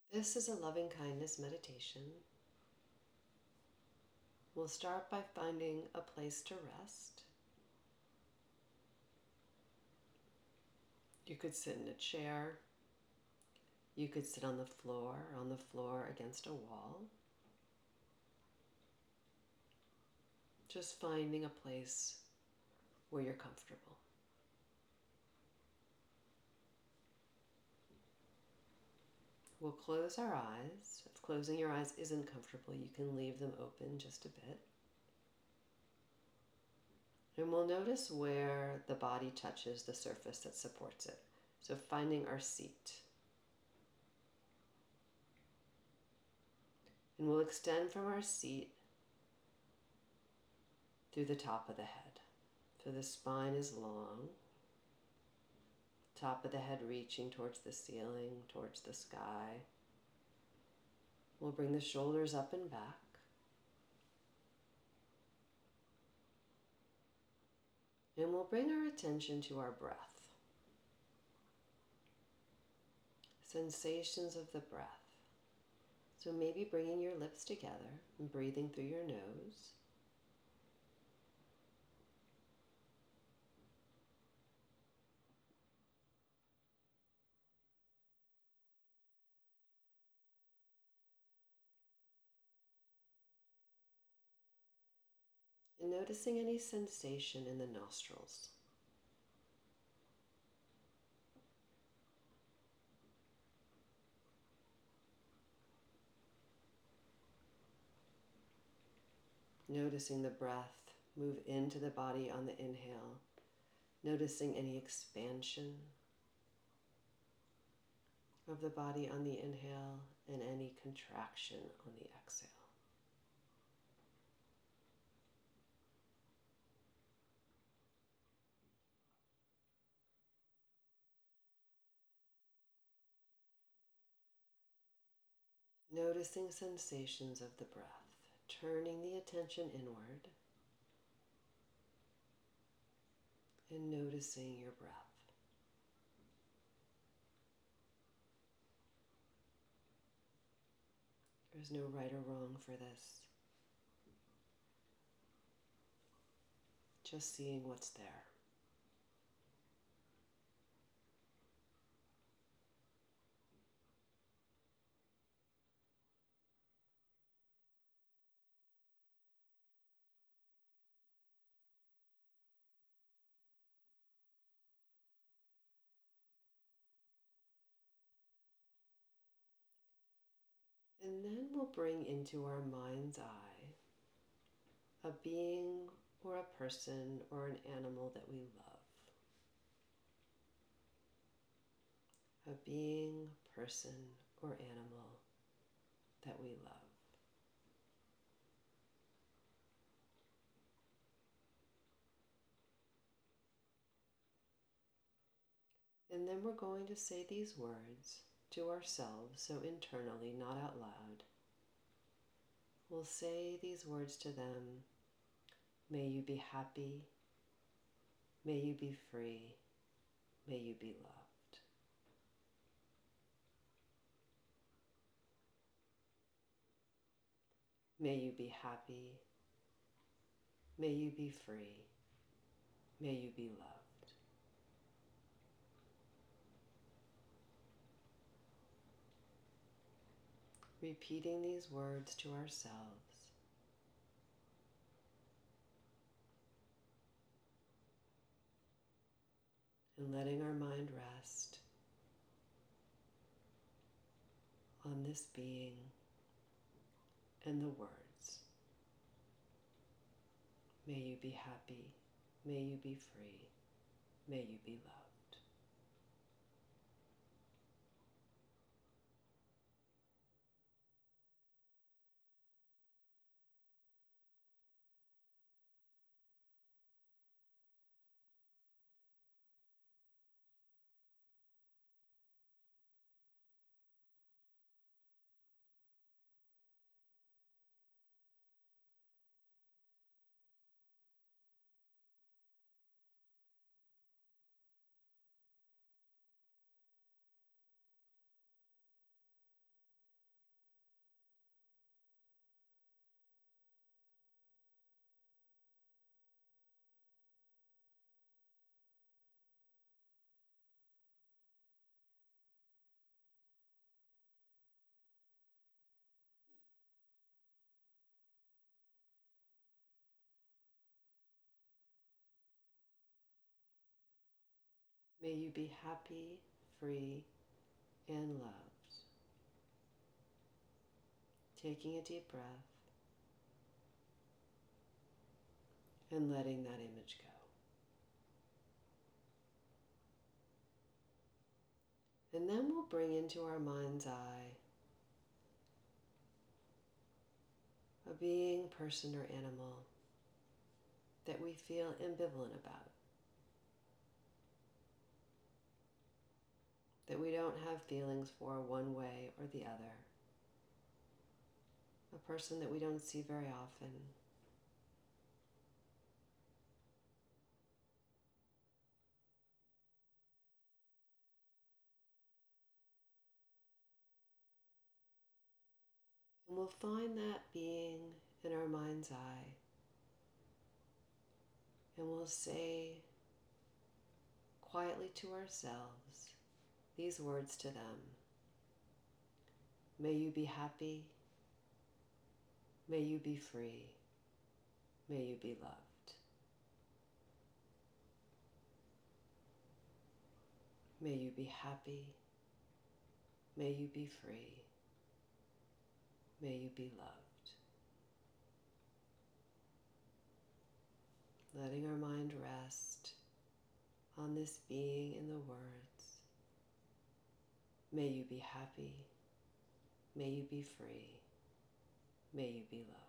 This is a loving kindness meditation. We'll start by finding a place to rest. You could sit in a chair. You could sit on the floor against a wall. Just finding a place where you're comfortable. We'll close our eyes. If closing your eyes isn't comfortable, you can leave them open just a bit. And we'll notice where the body touches the surface that supports it. So finding our seat. And we'll extend from our seat through the top of the head. So the spine is long. Top of the head reaching towards the ceiling, towards the sky. We'll bring the shoulders up and back. And we'll bring our attention to our breath. Sensations of the breath. So maybe bringing your lips together and breathing through your nose. And noticing any sensation in the nostrils. Noticing the breath move into the body on the inhale. Noticing any expansion of the body on the inhale and any contraction on the exhale. Noticing sensations of the breath, turning the attention inward and noticing your breath. There's no right or wrong for this. Just seeing what's there. And then we'll bring into our mind's eye a being or a person or an animal that we love. A being, person, or animal that we love. And then we're going to say these words to ourselves, so internally, not out loud. We'll say these words to them. May you be happy. May you be free. May you be loved. May you be happy. May you be free. May you be loved. Repeating these words to ourselves. And letting our mind rest on this being and the words. May you be happy. May you be free. May you be loved. May you be happy, free, and loved. Taking a deep breath and letting that image go. And then we'll bring into our mind's eye a being, person, or animal that we feel ambivalent about, that we don't have feelings for one way or the other, a person that we don't see very often. And we'll find that being in our mind's eye, and we'll say quietly to ourselves these words to them. May you be happy. May you be free. May you be loved. May you be happy. May you be free. May you be loved. Letting our mind rest on this being in the words. May you be happy. May you be free. May you be loved.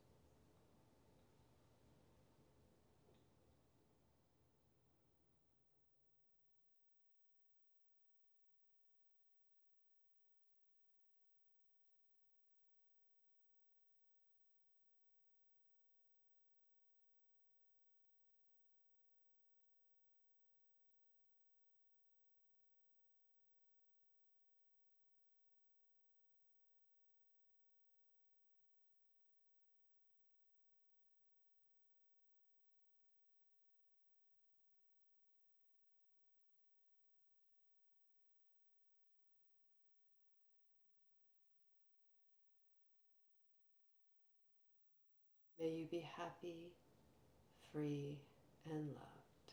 May you be happy, free, and loved.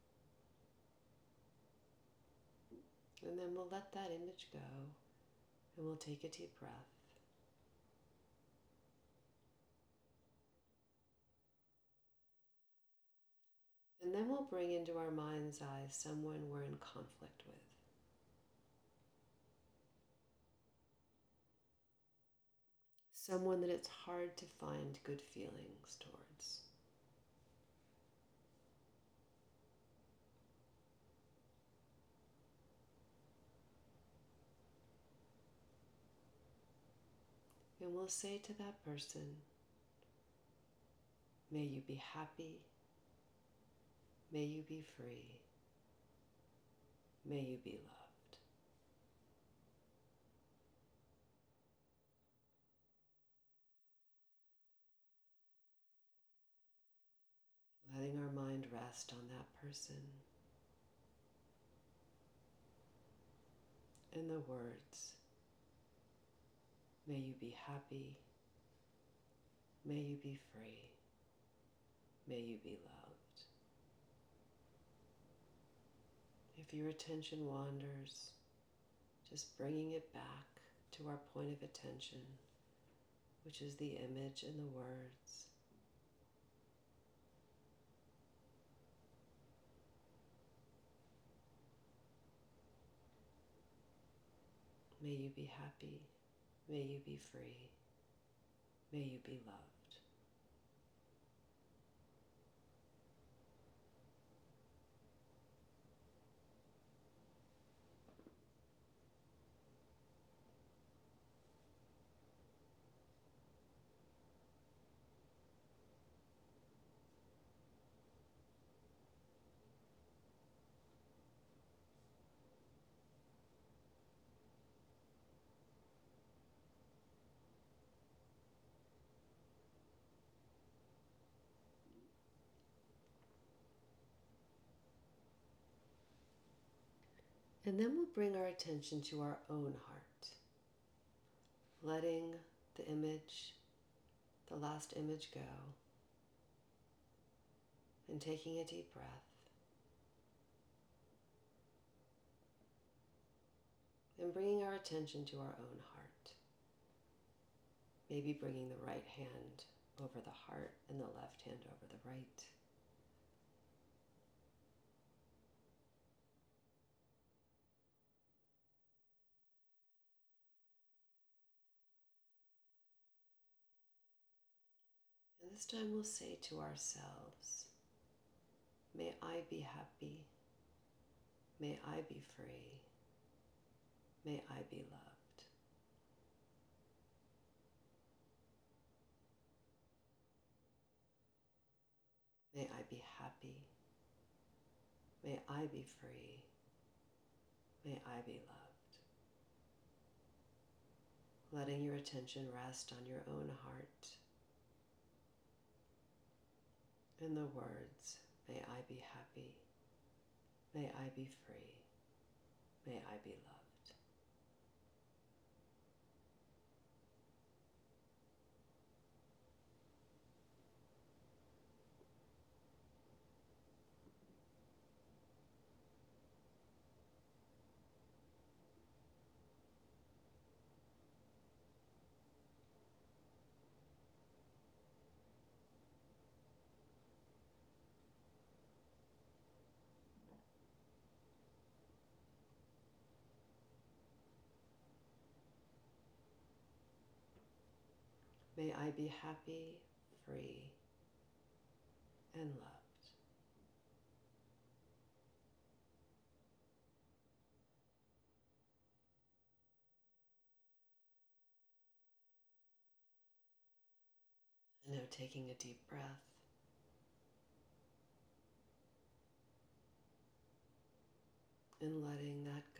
And then we'll let that image go, and we'll take a deep breath. And then we'll bring into our mind's eye someone we're in conflict with. Someone that it's hard to find good feelings towards. And we'll say to that person, may you be happy, may you be free, may you be loved. Letting our mind rest on that person and the words, may you be happy, may you be free, may you be loved. If your attention wanders, just bringing it back to our point of attention, which is the image and the words. May you be happy, may you be free, may you be loved. And then we'll bring our attention to our own heart, letting the image, the last image go, and taking a deep breath. And bringing our attention to our own heart. Maybe bringing the right hand over the heart and the left hand over the right. And this time we'll say to ourselves, may I be happy. May I be free. May I be loved. May I be happy. May I be free. May I be loved. Letting your attention rest on your own heart and the words, may I be happy. May I be free. May I be loved. May I be happy, free, and loved. And now taking a deep breath. And letting that go.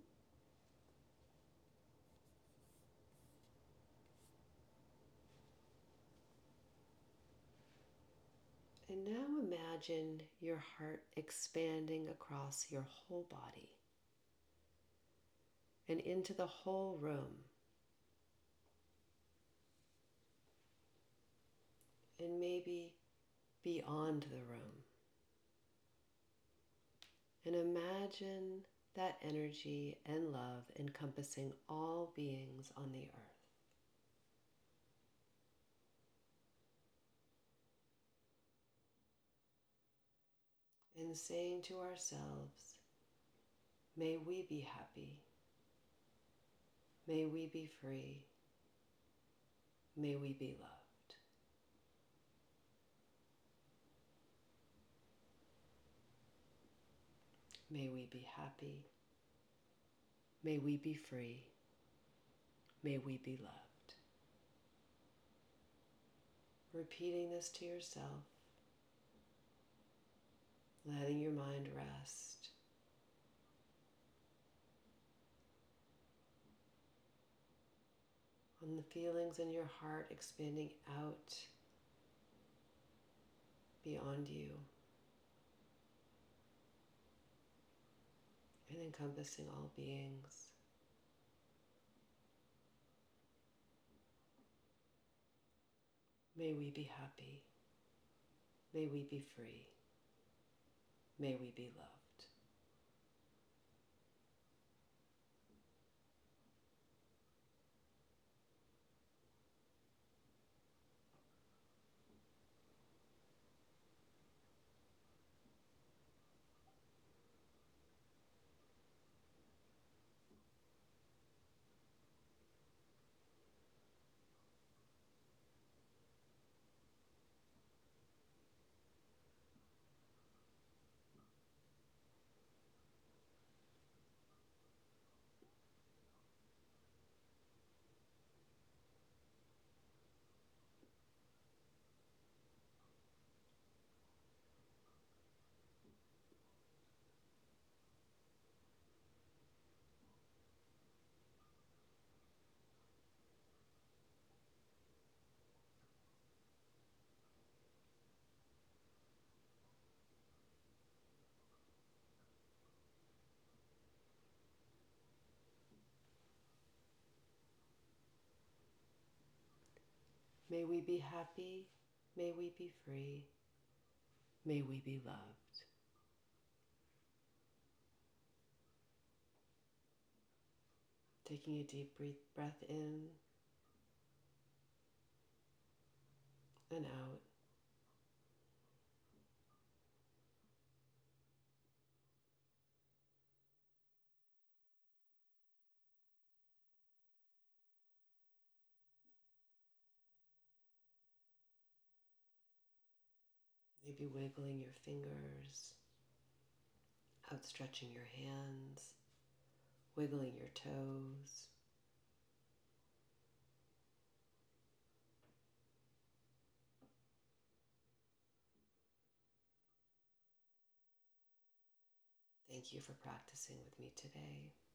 And now imagine your heart expanding across your whole body and into the whole room. And maybe beyond the room. And imagine that energy and love encompassing all beings on the earth. And saying to ourselves, may we be happy. May we be free. May we be loved. May we be happy. May we be free. May we be loved. Repeating this to yourself, letting your mind rest. On the feelings in your heart expanding out beyond you and encompassing all beings. May we be happy. May we be free. May we be loved. May we be happy. May we be free. May we be loved. Taking a deep breath in and out. Maybe wiggling your fingers, outstretching your hands, wiggling your toes. Thank you for practicing with me today.